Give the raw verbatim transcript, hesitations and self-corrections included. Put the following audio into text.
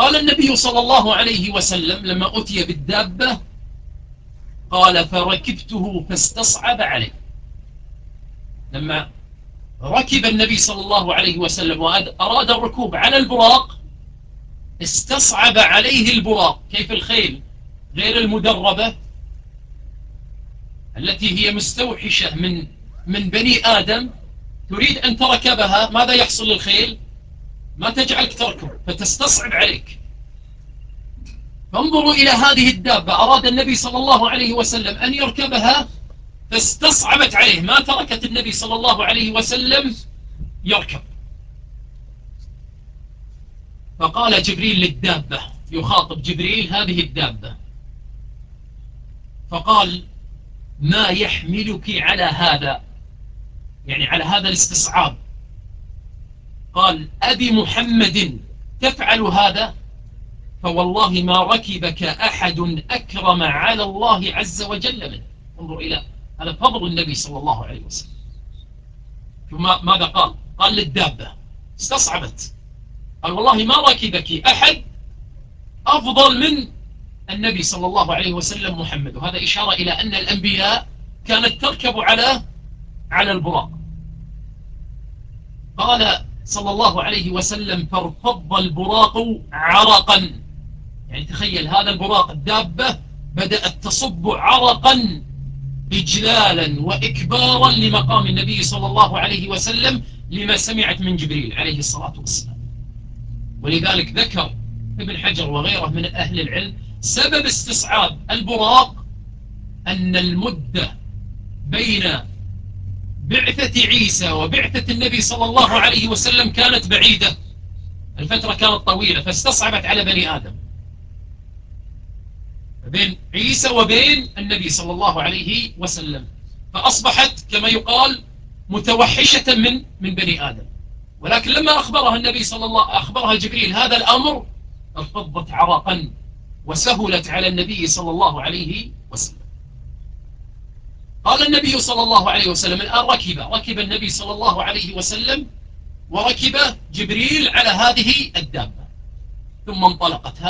قال النبي صلى الله عليه وسلم لما أتي بالدابة قال فركبته فاستصعب عليه. لما ركب النبي صلى الله عليه وسلم وأراد الركوب على البراق استصعب عليه البراق. كيف الخيل غير المدربة التي هي مستوحشة من من بني آدم تريد أن تركبها، ماذا يحصل للخيل؟ ما تجعلك تركب فتستصعب عليك. فانظروا إلى هذه الدابة، أراد النبي صلى الله عليه وسلم أن يركبها فاستصعبت عليه، ما تركت النبي صلى الله عليه وسلم يركب. فقال جبريل للدابة، يخاطب جبريل هذه الدابة، فقال ما يحملك على هذا، يعني على هذا الاستصعاب؟ قال أبي محمد تفعل هذا؟ فوالله ما ركبك أحد أكرم على الله عز وجل منه. انظر إلى هذا فضل النبي صلى الله عليه وسلم. ثم ماذا قال؟ قال للدابة استصعبت، قال والله ما ركبك أحد أفضل من النبي صلى الله عليه وسلم محمد. وهذا إشارة إلى أن الأنبياء كانت تركب على على البراق. قال صلى الله عليه وسلم فارتض البراق عرقا، يعني تخيل هذا البراق الدابة بدأت تصب عرقا إجلالا وإكبارا لمقام النبي صلى الله عليه وسلم لما سمعت من جبريل عليه الصلاة والسلام. ولذلك ذكر ابن حجر وغيره من أهل العلم سبب استصعاب البراق أن المدة بين بعثة عيسى وبعثة النبي صلى الله عليه وسلم كانت بعيدة، الفترة كانت طويلة فاستصعبت على بني آدم، بين عيسى وبين النبي صلى الله عليه وسلم، فأصبحت كما يقال متوحشة من من بني آدم. ولكن لما أخبرها النبي صلى الله أخبرها جبريل هذا الأمر ارتضت عرقا وسهلت على النبي صلى الله عليه وسلم. قال النبي صلى الله عليه وسلم الآن ركب ركب النبي صلى الله عليه وسلم وركب جبريل على هذه الدابة ثم انطلقت